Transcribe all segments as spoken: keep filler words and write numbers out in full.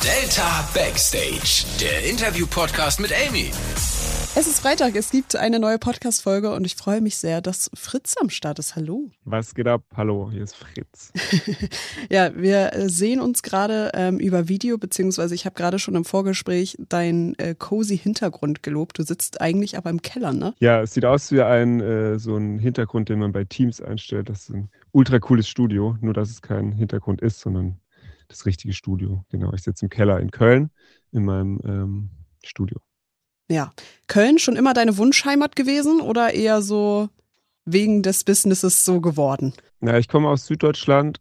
Delta Backstage, der Interview-Podcast mit Amy. Es ist Freitag, es gibt eine neue Podcast-Folge und ich freue mich sehr, dass Fritz am Start ist. Hallo. Was geht ab? Hallo, hier ist Fritz. Ja, wir sehen uns gerade ähm, über Video, beziehungsweise ich habe gerade schon im Vorgespräch deinen äh, cozy Hintergrund gelobt. Du sitzt eigentlich aber im Keller, ne? Ja, es sieht aus wie ein äh, so ein Hintergrund, den man bei Teams einstellt. Das ist ein ultra cooles Studio, nur dass es kein Hintergrund ist, sondern das richtige Studio. Genau, ich sitze im Keller in Köln in meinem ähm, Studio. Ja. Köln schon immer deine Wunschheimat gewesen oder eher so wegen des Businesses so geworden? Ja, ich komme aus Süddeutschland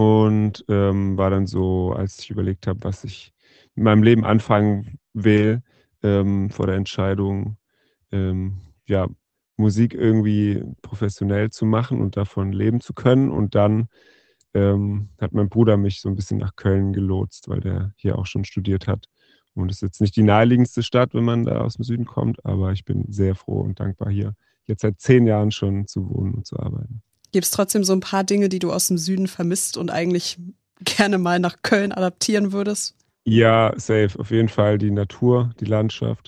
und ähm, war dann so, als ich überlegt habe, was ich mit meinem Leben anfangen will, ähm, vor der Entscheidung, ähm, ja, Musik irgendwie professionell zu machen und davon leben zu können. Und dann ähm, hat mein Bruder mich so ein bisschen nach Köln gelotst, weil der hier auch schon studiert hat. Und es ist jetzt nicht die naheliegendste Stadt, wenn man da aus dem Süden kommt, aber ich bin sehr froh und dankbar, hier jetzt seit zehn Jahren schon zu wohnen und zu arbeiten. Gibt es trotzdem so ein paar Dinge, die du aus dem Süden vermisst und eigentlich gerne mal nach Köln adaptieren würdest? Ja, safe. Auf jeden Fall die Natur, die Landschaft,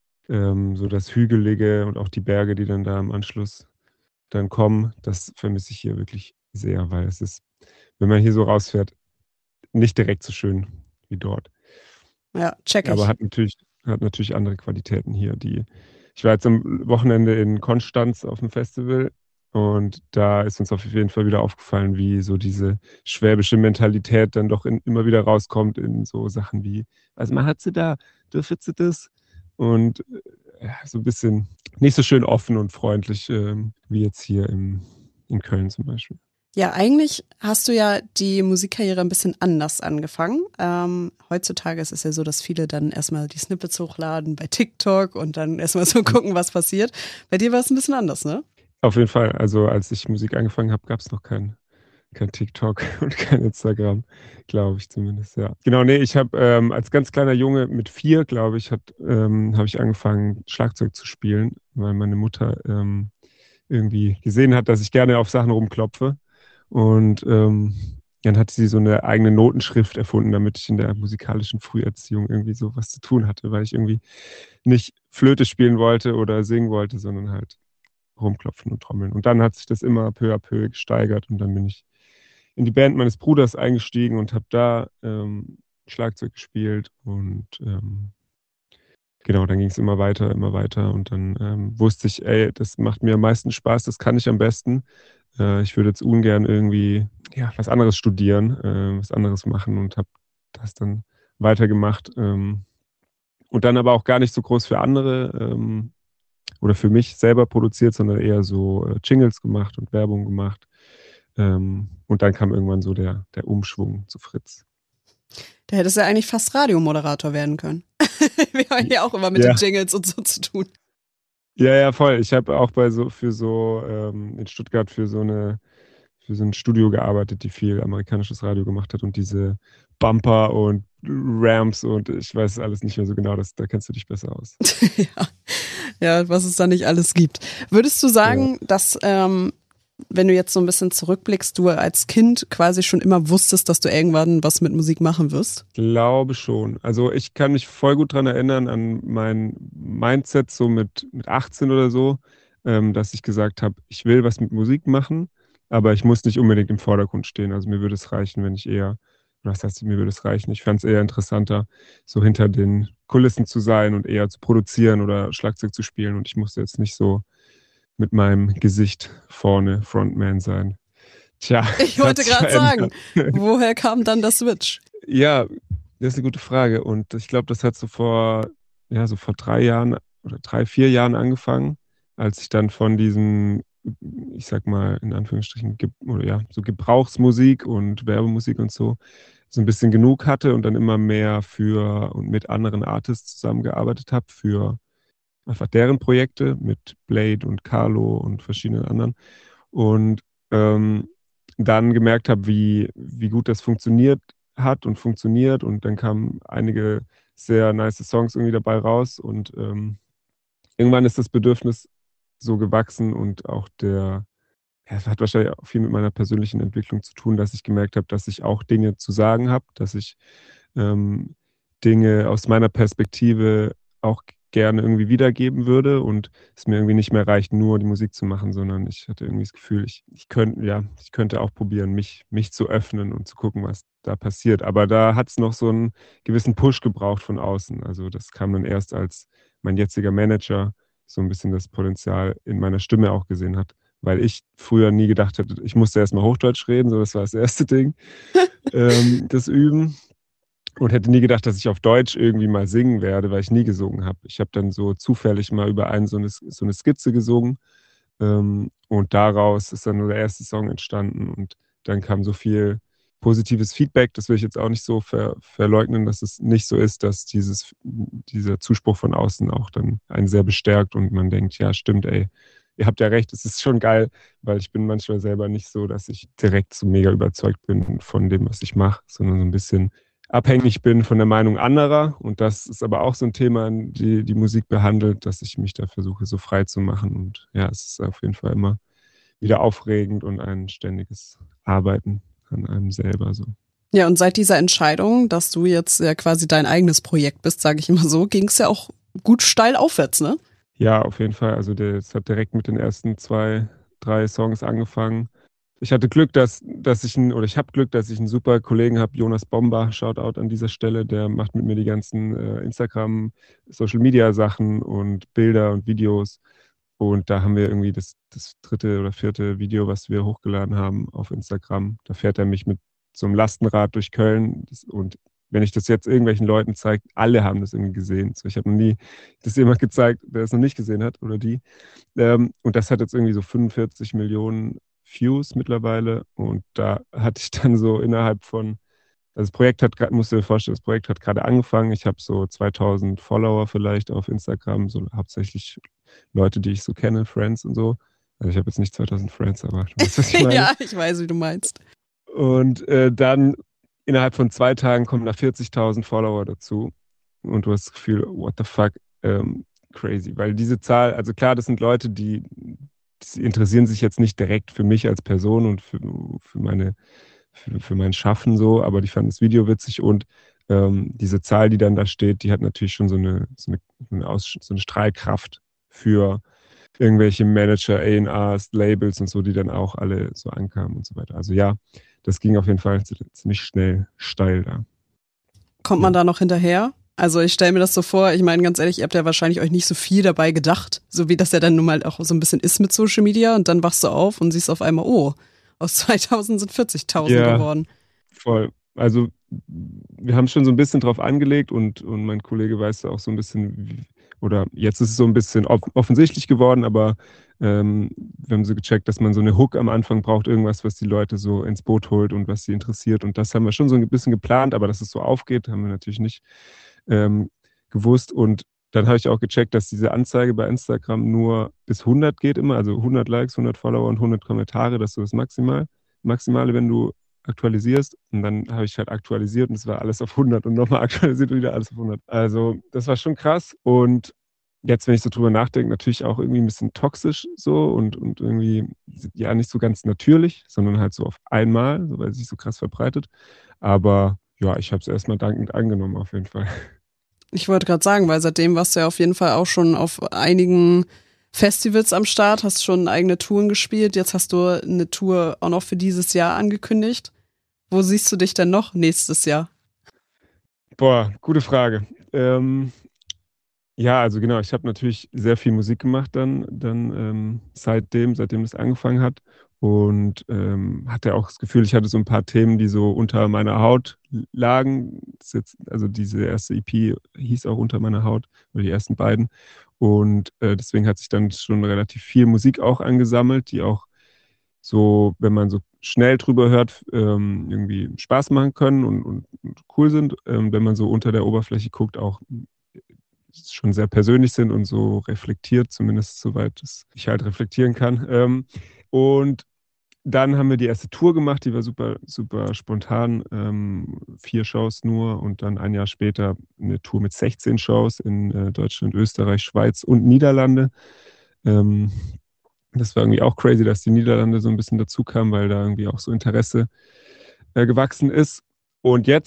ähm, so das Hügelige und auch die Berge, die dann da im Anschluss dann kommen. Das vermisse ich hier wirklich sehr, weil es ist, wenn man hier so rausfährt, nicht direkt so schön wie dort. Ja, check ich. Aber hat natürlich, hat natürlich andere Qualitäten hier. Die, ich war jetzt am Wochenende in Konstanz auf dem Festival und da ist uns auf jeden Fall wieder aufgefallen, wie so diese schwäbische Mentalität dann doch in, immer wieder rauskommt in so Sachen wie, also man hat sie da, dürfen sie das? Und äh, so ein bisschen nicht so schön offen und freundlich, ähm, wie jetzt hier im, in Köln zum Beispiel. Ja, eigentlich hast du ja die Musikkarriere ein bisschen anders angefangen. Ähm, heutzutage ist es ja so, dass viele dann erstmal die Snippets hochladen bei TikTok und dann erstmal so gucken, was passiert. Bei dir war es ein bisschen anders, ne? Auf jeden Fall. Also als ich Musik angefangen habe, gab es noch kein, kein TikTok und kein Instagram, glaube ich zumindest, ja. Genau, nee, ich habe ähm, als ganz kleiner Junge mit vier, glaube ich, hat, ähm, habe ich angefangen, Schlagzeug zu spielen, weil meine Mutter ähm, irgendwie gesehen hat, dass ich gerne auf Sachen rumklopfe. Und ähm, dann hat sie so eine eigene Notenschrift erfunden, damit ich in der musikalischen Früherziehung irgendwie so was zu tun hatte, weil ich irgendwie nicht Flöte spielen wollte oder singen wollte, sondern halt rumklopfen und trommeln. Und dann hat sich das immer peu à peu gesteigert und dann bin ich in die Band meines Bruders eingestiegen und habe da ähm, Schlagzeug gespielt und ähm, genau, dann ging es immer weiter, immer weiter und dann ähm, wusste ich, ey, das macht mir am meisten Spaß, das kann ich am besten. Äh, ich würde jetzt ungern irgendwie ja, was anderes studieren, äh, was anderes machen und habe das dann weitergemacht. Ähm, und dann aber auch gar nicht so groß für andere ähm, oder für mich selber produziert, sondern eher so äh, Jingles gemacht und Werbung gemacht. Ähm, und dann kam irgendwann so der, der Umschwung zu Fritz. Da hättest du ja eigentlich fast Radiomoderator werden können. Wir haben ja auch immer mit Ja. den Jingles und so zu tun. Ja, ja, voll. Ich habe auch bei so für so ähm, in Stuttgart für so eine für so ein Studio gearbeitet, die viel amerikanisches Radio gemacht hat und diese Bumper und Ramps und ich weiß alles nicht mehr so genau, das, da kennst du dich besser aus. ja. ja, was es da nicht alles gibt. Würdest du sagen, ja. dass, ähm, wenn du jetzt so ein bisschen zurückblickst, du als Kind quasi schon immer wusstest, dass du irgendwann was mit Musik machen wirst? Glaube schon. Also ich kann mich voll gut daran erinnern an mein Mindset so mit, mit achtzehn oder so, ähm, dass ich gesagt habe, ich will was mit Musik machen, aber ich muss nicht unbedingt im Vordergrund stehen. Also mir würde es reichen, wenn ich eher, was heißt, mir würde es reichen, ich fand es eher interessanter, so hinter den Kulissen zu sein und eher zu produzieren oder Schlagzeug zu spielen und ich musste jetzt nicht so mit meinem Gesicht vorne Frontman sein. Tja, ich wollte gerade sagen, woher kam dann der Switch? Ja, das ist eine gute Frage und ich glaube, das hat so vor, ja, so vor drei Jahren oder drei, vier Jahren angefangen, als ich dann von diesem, ich sag mal, in Anführungsstrichen, Ge- oder ja, so Gebrauchsmusik und Werbemusik und so, so ein bisschen genug hatte und dann immer mehr für und mit anderen Artists zusammengearbeitet habe, für einfach deren Projekte mit Blade und Carlo und verschiedenen anderen. Und ähm, dann gemerkt habe, wie, wie gut das funktioniert hat und funktioniert. Und dann kamen einige sehr nice Songs irgendwie dabei raus. Und ähm, irgendwann ist das Bedürfnis so gewachsen und auch der, ja, es hat wahrscheinlich auch viel mit meiner persönlichen Entwicklung zu tun, dass ich gemerkt habe, dass ich auch Dinge zu sagen habe, dass ich ähm, Dinge aus meiner Perspektive auch gerne irgendwie wiedergeben würde und es mir irgendwie nicht mehr reicht, nur die Musik zu machen, sondern ich hatte irgendwie das Gefühl, ich, ich könnte, ja, ich könnte auch probieren, mich, mich zu öffnen und zu gucken, was da passiert. Aber da hat es noch so einen gewissen Push gebraucht von außen. Also das kam dann erst, als mein jetziger Manager so ein bisschen das Potenzial in meiner Stimme auch gesehen hat, weil ich früher nie gedacht hätte, ich musste erstmal Hochdeutsch reden, so das war das erste Ding, ähm, das Üben. Und hätte nie gedacht, dass ich auf Deutsch irgendwie mal singen werde, weil ich nie gesungen habe. Ich habe dann so zufällig mal über einen so eine, so eine Skizze gesungen. Ähm, und daraus ist dann nur der erste Song entstanden. Und dann kam so viel positives Feedback. Das will ich jetzt auch nicht so ver, verleugnen, dass es nicht so ist, dass dieses, dieser Zuspruch von außen auch dann einen sehr bestärkt und man denkt, ja, stimmt, ey, ihr habt ja recht, es ist schon geil, weil ich bin manchmal selber nicht so, dass ich direkt so mega überzeugt bin von dem, was ich mache, sondern so ein bisschen abhängig bin von der Meinung anderer. Und das ist aber auch so ein Thema, die die Musik behandelt, dass ich mich da versuche, so frei zu machen. Und ja, es ist auf jeden Fall immer wieder aufregend und ein ständiges Arbeiten an einem selber so. Ja, und seit dieser Entscheidung, dass du jetzt ja quasi dein eigenes Projekt bist, sage ich immer so, ging es ja auch gut steil aufwärts, ne? Ja, auf jeden Fall. Also es hat direkt mit den ersten zwei, drei Songs angefangen. Ich hatte Glück, dass, dass ich ein, oder ich habe Glück, dass ich einen super Kollegen habe, Jonas Bomber, Shoutout an dieser Stelle, der macht mit mir die ganzen äh, Instagram, Social Media Sachen und Bilder und Videos. Und da haben wir irgendwie das, das dritte oder vierte Video, was wir hochgeladen haben auf Instagram. Da fährt er mich mit so einem Lastenrad durch Köln. Das, und wenn ich das jetzt irgendwelchen Leuten zeige, alle haben das irgendwie gesehen. So, ich habe noch nie das jemand gezeigt, der es noch nicht gesehen hat oder die. Ähm, und das hat jetzt irgendwie so fünfundvierzig Millionen Views mittlerweile und da hatte ich dann so innerhalb von, also das Projekt hat gerade, musst du dir vorstellen, das Projekt hat gerade angefangen. Ich habe so zweitausend Follower vielleicht auf Instagram, so hauptsächlich Leute, die ich so kenne, Friends und so. Also ich habe jetzt nicht zweitausend Friends, aber du weißt, was ich meine. Ja, ich weiß, wie du meinst. Und äh, dann innerhalb von zwei Tagen kommen da vierzigtausend Follower dazu und du hast das Gefühl, what the fuck, ähm, crazy. Weil diese Zahl, also klar, das sind Leute, die Sie interessieren sich jetzt nicht direkt für mich als Person und für, für, meine, für, für mein Schaffen so, aber die fanden das Video witzig und ähm, diese Zahl, die dann da steht, die hat natürlich schon so eine, so eine, eine Aus, so eine Strahlkraft für irgendwelche Manager, A und Rs, Labels und so, die dann auch alle so ankamen und so weiter. Also ja, das ging auf jeden Fall ziemlich schnell steil da. Kommt man da noch hinterher? Also ich stelle mir das so vor, ich meine ganz ehrlich, ihr habt ja wahrscheinlich euch nicht so viel dabei gedacht, so wie das ja dann nun mal auch so ein bisschen ist mit Social Media und dann wachst du auf und siehst auf einmal, oh, aus zweitausend sind vierzigtausend ja, geworden. Voll. Also wir haben schon so ein bisschen drauf angelegt und, und mein Kollege weiß auch so ein bisschen, wie, oder jetzt ist es so ein bisschen offensichtlich geworden, aber ähm, wir haben so gecheckt, dass man so eine Hook am Anfang braucht, irgendwas, was die Leute so ins Boot holt und was sie interessiert. Und das haben wir schon so ein bisschen geplant, aber dass es so aufgeht, haben wir natürlich nicht ähm, gewusst. Und dann habe ich auch gecheckt, dass diese Anzeige bei Instagram nur bis hundert geht immer, also hundert Likes, hundert Follower und hundert Kommentare, das ist so das Maximal, Maximale, wenn du aktualisierst. Und dann habe ich halt aktualisiert und es war alles auf hundert und nochmal aktualisiert und wieder alles auf hundert. Also das war schon krass und jetzt, wenn ich so drüber nachdenke, natürlich auch irgendwie ein bisschen toxisch so und, und irgendwie ja nicht so ganz natürlich, sondern halt so auf einmal, so, weil es sich so krass verbreitet. Aber ja, ich habe es erstmal dankend angenommen auf jeden Fall. Ich wollte gerade sagen, weil seitdem warst du ja auf jeden Fall auch schon auf einigen Festivals am Start, hast schon eigene Touren gespielt. Jetzt hast du eine Tour auch noch für dieses Jahr angekündigt. Wo siehst du dich denn noch nächstes Jahr? Boah, gute Frage. Ähm, ja, also genau, ich habe natürlich sehr viel Musik gemacht dann, dann ähm, seitdem, seitdem es angefangen hat. Und ähm, hatte auch das Gefühl, ich hatte so ein paar Themen, die so unter meiner Haut lagen. Das ist jetzt, also diese erste E P hieß auch Unter meiner Haut, oder die ersten beiden. Und äh, deswegen hat sich dann schon relativ viel Musik auch angesammelt, die auch so, wenn man so schnell drüber hört, ähm, irgendwie Spaß machen können und, und, und cool sind. Ähm, wenn man so unter der Oberfläche guckt, auch schon sehr persönlich sind und so reflektiert, zumindest soweit ich halt reflektieren kann. Ähm, und dann haben wir die erste Tour gemacht, die war super, super spontan. Ähm, vier Shows nur und dann ein Jahr später eine Tour mit sechzehn Shows in äh, Deutschland, Österreich, Schweiz und Niederlande. Ähm, das war irgendwie auch crazy, dass die Niederlande so ein bisschen dazu kamen, weil da irgendwie auch so Interesse äh, gewachsen ist. Und jetzt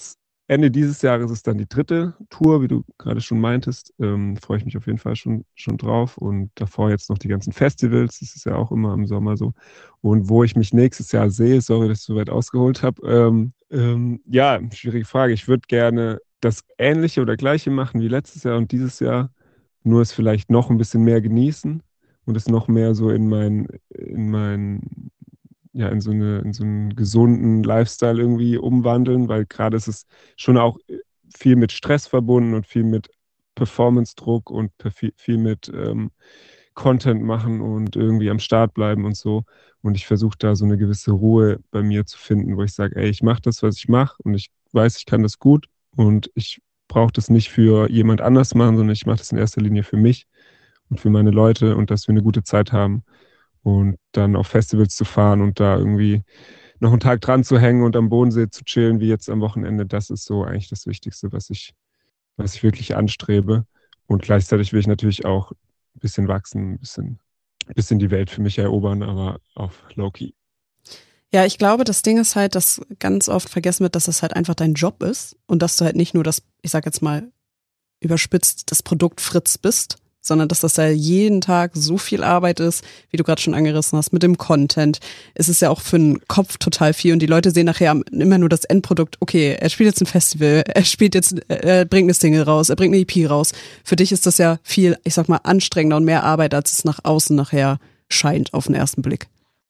Ende dieses Jahres ist dann die dritte Tour, wie du gerade schon meintest. Ähm, freue ich mich auf jeden Fall schon, schon drauf. Und davor jetzt noch die ganzen Festivals. Das ist ja auch immer im Sommer so. Und wo ich mich nächstes Jahr sehe, sorry, dass ich so weit ausgeholt habe. Ähm, ähm, ja, schwierige Frage. Ich würde gerne das Ähnliche oder Gleiche machen wie letztes Jahr und dieses Jahr. Nur es vielleicht noch ein bisschen mehr genießen und es noch mehr so in mein, in mein ja, in so eine, in so einen gesunden Lifestyle irgendwie umwandeln, weil gerade ist es schon auch viel mit Stress verbunden und viel mit Performance-Druck und viel mit ähm, Content machen und irgendwie am Start bleiben und so. Und ich versuche da so eine gewisse Ruhe bei mir zu finden, wo ich sage, ey, ich mache das, was ich mache und ich weiß, ich kann das gut und ich brauche das nicht für jemand anders machen, sondern ich mache das in erster Linie für mich und für meine Leute und dass wir eine gute Zeit haben. Und dann auf Festivals zu fahren und da irgendwie noch einen Tag dran zu hängen und am Bodensee zu chillen, wie jetzt am Wochenende, das ist so eigentlich das Wichtigste, was ich, was ich wirklich anstrebe. Und gleichzeitig will ich natürlich auch ein bisschen wachsen, ein bisschen, ein bisschen die Welt für mich erobern, aber auf Low-Key. Ja, ich glaube, das Ding ist halt, dass ganz oft vergessen wird, dass es halt einfach dein Job ist und dass du halt nicht nur das, ich sag jetzt mal überspitzt, das Produkt Fritz bist, sondern dass das ja jeden Tag so viel Arbeit ist, wie du gerade schon angerissen hast, mit dem Content. Es ist ja auch für den Kopf total viel und die Leute sehen nachher immer nur das Endprodukt. Okay, er spielt jetzt ein Festival, er spielt jetzt, er bringt eine Single raus, er bringt eine E P raus. Für dich ist das ja viel, ich sag mal, anstrengender und mehr Arbeit, als es nach außen nachher scheint auf den ersten Blick.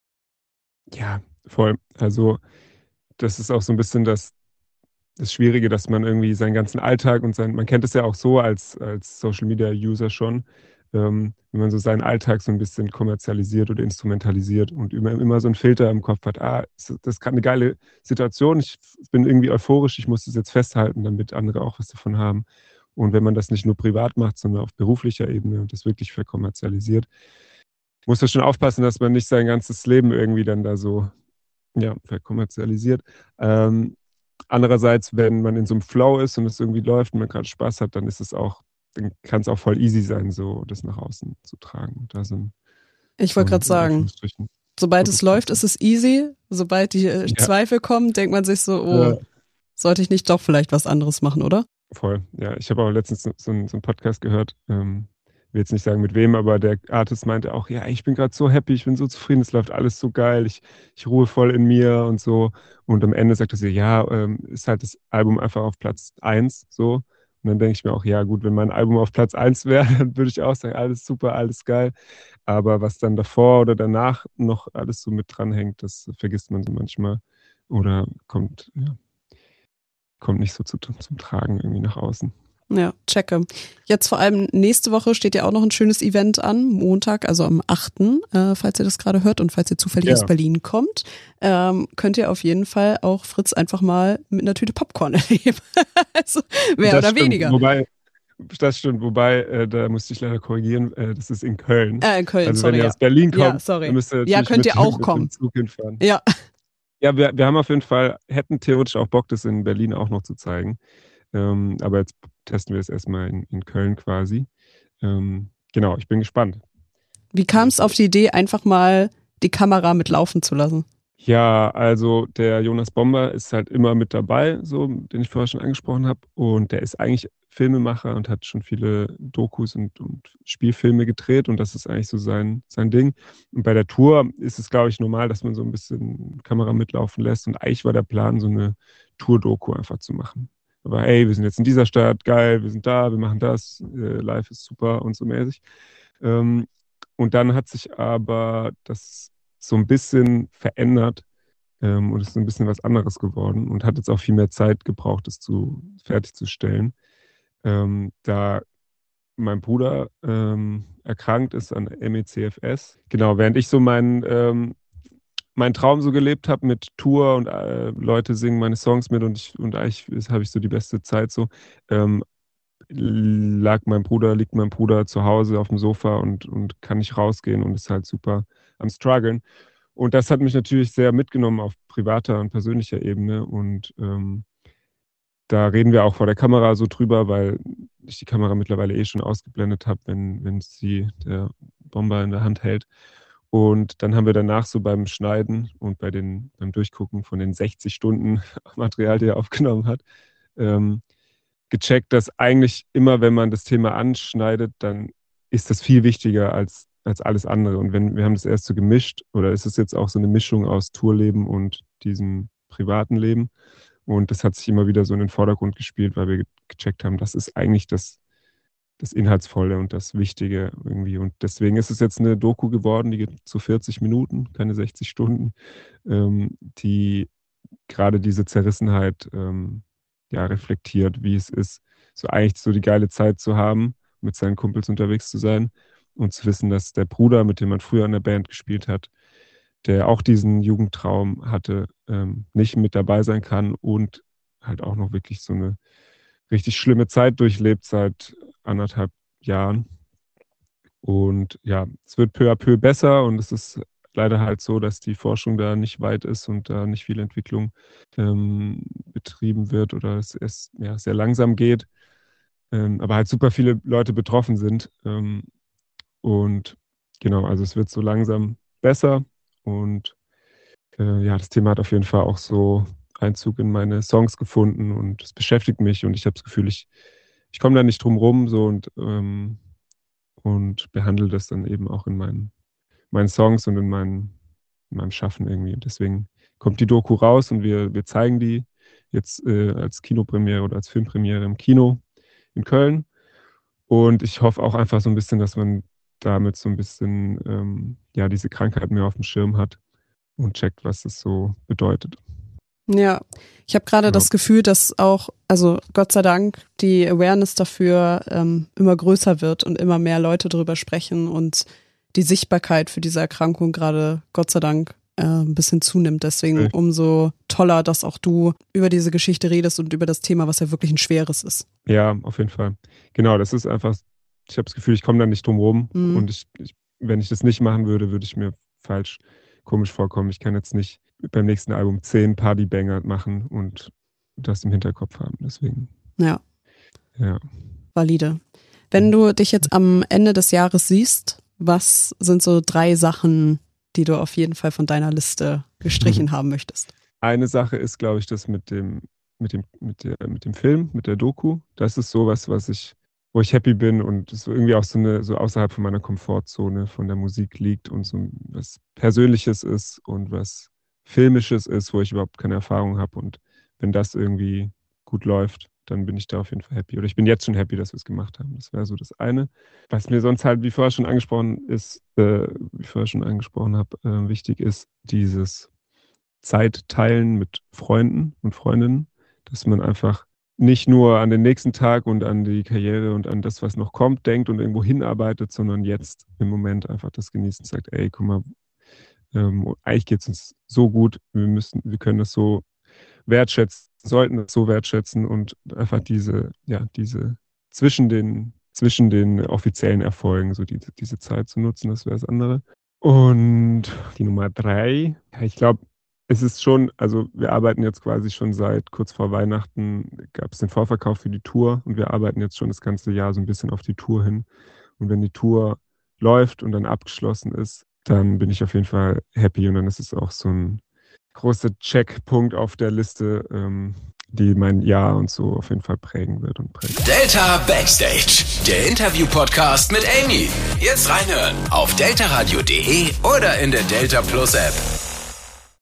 Ja, voll. Also das ist auch so ein bisschen das, das Schwierige, dass man irgendwie seinen ganzen Alltag und sein, man kennt es ja auch so als, als Social Media User schon, ähm, wenn man so seinen Alltag so ein bisschen kommerzialisiert oder instrumentalisiert und immer, immer so einen Filter im Kopf hat, ah, das ist gerade eine geile Situation, ich bin irgendwie euphorisch, ich muss das jetzt festhalten, damit andere auch was davon haben. Und wenn man das nicht nur privat macht, sondern auf beruflicher Ebene und das wirklich verkommerzialisiert, muss man schon aufpassen, dass man nicht sein ganzes Leben irgendwie dann da so, ja, verkommerzialisiert. Ähm, Andererseits, wenn man in so einem Flow ist und es irgendwie läuft und man gerade Spaß hat, dann ist es auch, dann kann es auch voll easy sein, so das nach außen zu tragen. Und da sind Ich so wollte gerade sagen, sobald es läuft, ist es easy. Sobald die äh, ja. Zweifel kommen, denkt man sich so, oh, ja. Sollte ich nicht doch vielleicht was anderes machen, oder? Voll, ja. Ich habe auch letztens so, so, einen, so einen Podcast gehört, ähm, will jetzt nicht sagen mit wem, aber der Artist meinte auch, ja, ich bin gerade so happy, ich bin so zufrieden, es läuft alles so geil, ich, ich ruhe voll in mir und so. Und am Ende sagt er so, ja, ähm, ist halt das Album einfach auf Platz eins so. Und dann denke ich mir auch, ja gut, wenn mein Album auf Platz eins wäre, dann würde ich auch sagen, alles super, alles geil. Aber was dann davor oder danach noch alles so mit dranhängt, das vergisst man so manchmal oder kommt, ja, kommt nicht so zu, zum Tragen irgendwie nach außen. Ja, checke. Jetzt vor allem nächste Woche steht ja auch noch ein schönes Event an, Montag, also am achten, äh, falls ihr das gerade hört und falls ihr zufällig ja. aus Berlin kommt, ähm, könnt ihr auf jeden Fall auch Fritz einfach mal mit einer Tüte Popcorn erleben. Also mehr das oder stimmt. weniger. Wobei, das stimmt, wobei, äh, da musste ich leider korrigieren, äh, das ist in Köln. Äh, in Köln, also sorry, wenn ihr ja. aus Berlin kommt, ja, sorry. dann müsst ihr ja, könnt mit, ihr auch mit kommen. dem Zug hinfahren. Ja. Ja, wir, wir haben auf jeden Fall, hätten theoretisch auch Bock, das in Berlin auch noch zu zeigen. Ähm, aber jetzt testen wir es erstmal in, in Köln quasi. Ähm, genau, ich bin gespannt. Wie kam es auf die Idee, einfach mal die Kamera mitlaufen zu lassen? Ja, also der Jonas Bomber ist halt immer mit dabei, so, den ich vorher schon angesprochen habe. Und der ist eigentlich Filmemacher und hat schon viele Dokus und, und Spielfilme gedreht. Und das ist eigentlich so sein, sein Ding. Und bei der Tour ist es, glaube ich, normal, dass man so ein bisschen Kamera mitlaufen lässt. Und eigentlich war der Plan, so eine Tour-Doku einfach zu machen. Aber hey, wir sind jetzt in dieser Stadt, geil, wir sind da, wir machen das, äh, live ist super und so mäßig. Ähm, und dann hat sich aber das so ein bisschen verändert ähm, und ist so ein bisschen was anderes geworden und hat jetzt auch viel mehr Zeit gebraucht, das zu fertigzustellen. Ähm, da mein Bruder ähm, erkrankt ist an M E C F S. Genau, während ich so meinen ähm, meinen Traum so gelebt habe mit Tour und äh, Leute singen meine Songs mit und ich und eigentlich habe ich so die beste Zeit so. Ähm, lag mein Bruder, liegt mein Bruder zu Hause auf dem Sofa und, und kann nicht rausgehen und ist halt super am struggeln. Und das hat mich natürlich sehr mitgenommen auf privater und persönlicher Ebene und ähm, da reden wir auch vor der Kamera so drüber, weil ich die Kamera mittlerweile eh schon ausgeblendet habe, wenn, wenn sie der Bomber in der Hand hält. Und dann haben wir danach so beim Schneiden und bei den, beim Durchgucken von den sechzig Stunden Material, die er aufgenommen hat, ähm, gecheckt, dass eigentlich immer, wenn man das Thema anschneidet, dann ist das viel wichtiger als, als alles andere. Und wenn wir haben das erst so gemischt, oder ist es jetzt auch so eine Mischung aus Tourleben und diesem privaten Leben. Und das hat sich immer wieder so in den Vordergrund gespielt, weil wir gecheckt haben, das ist eigentlich das, das Inhaltsvolle und das Wichtige irgendwie. Und deswegen ist es jetzt eine Doku geworden, die geht so vierzig Minuten, keine sechzig Stunden, ähm, die gerade diese Zerrissenheit ähm, ja, reflektiert, wie es ist, so eigentlich so die geile Zeit zu haben, mit seinen Kumpels unterwegs zu sein und zu wissen, dass der Bruder, mit dem man früher in der Band gespielt hat, der auch diesen Jugendtraum hatte, ähm, nicht mit dabei sein kann und halt auch noch wirklich so eine richtig schlimme Zeit durchlebt seit anderthalb Jahren. Und ja, es wird peu à peu besser und es ist leider halt so, dass die Forschung da nicht weit ist und da nicht viel Entwicklung ähm, betrieben wird oder es, es ja, sehr langsam geht, ähm, aber halt super viele Leute betroffen sind. Ähm, und genau, also es wird so langsam besser und äh, ja, das Thema hat auf jeden Fall auch so Einzug in meine Songs gefunden und es beschäftigt mich und ich habe das Gefühl, ich, ich komme da nicht drum rum so und, ähm, und behandle das dann eben auch in meinen meinen Songs und in, meinen, in meinem Schaffen irgendwie. Und deswegen kommt die Doku raus und wir, wir zeigen die jetzt äh, als Kinopremiere oder als Filmpremiere im Kino in Köln. Und ich hoffe auch einfach so ein bisschen, dass man damit so ein bisschen ähm, ja, diese Krankheit mehr auf dem Schirm hat und checkt, was es so bedeutet. Ja, ich habe gerade ja. das Gefühl, dass auch, also Gott sei Dank, die Awareness dafür ähm, immer größer wird und immer mehr Leute darüber sprechen und die Sichtbarkeit für diese Erkrankung gerade, Gott sei Dank, äh, ein bisschen zunimmt. Deswegen okay. umso toller, dass auch du über diese Geschichte redest und über das Thema, was ja wirklich ein schweres ist. Ja, auf jeden Fall. Genau, das ist einfach, ich habe das Gefühl, ich komme da nicht drum rum. Mhm. Und ich, ich, wenn ich das nicht machen würde, würde ich mir falsch, komisch vorkommen. Ich kann jetzt nicht beim nächsten Album zehn Partybanger machen und das im Hinterkopf haben. Deswegen. Ja. Ja. Valide. Wenn du dich jetzt am Ende des Jahres siehst, was sind so drei Sachen, die du auf jeden Fall von deiner Liste gestrichen mhm. haben möchtest? Eine Sache ist, glaube ich, das mit dem, mit dem, mit der, mit dem Film, mit der Doku. Das ist sowas, was ich, wo ich happy bin und es irgendwie auch so eine, so außerhalb von meiner Komfortzone von der Musik liegt und so was Persönliches ist und was Filmisches ist, wo ich überhaupt keine Erfahrung habe. Und wenn das irgendwie gut läuft, dann bin ich da auf jeden Fall happy. Oder ich bin jetzt schon happy, dass wir es gemacht haben. Das wäre so das eine. Was mir sonst halt, wie vorher schon angesprochen ist, äh, wie vorher schon angesprochen habe, äh, wichtig ist, dieses Zeitteilen mit Freunden und Freundinnen, dass man einfach nicht nur an den nächsten Tag und an die Karriere und an das, was noch kommt, denkt und irgendwo hinarbeitet, sondern jetzt im Moment einfach das genießt und sagt, ey, guck mal, ähm, eigentlich geht es uns so gut, wir müssen, wir können das so wertschätzen, sollten es so wertschätzen und einfach diese, ja, diese zwischen den, zwischen den offiziellen Erfolgen, so die, diese Zeit zu nutzen, das wäre das andere. Und die Nummer drei, ich glaube, es ist schon, also wir arbeiten jetzt quasi schon seit kurz vor Weihnachten, gab es den Vorverkauf für die Tour und wir arbeiten jetzt schon das ganze Jahr so ein bisschen auf die Tour hin. Und wenn die Tour läuft und dann abgeschlossen ist, dann bin ich auf jeden Fall happy und dann ist es auch so ein großer Checkpunkt auf der Liste, ähm, die mein Jahr und so auf jeden Fall prägen wird und prägt. Delta Backstage, der Interview-Podcast mit Amy. Jetzt reinhören auf deltaradio punkt de oder in der Delta Plus App.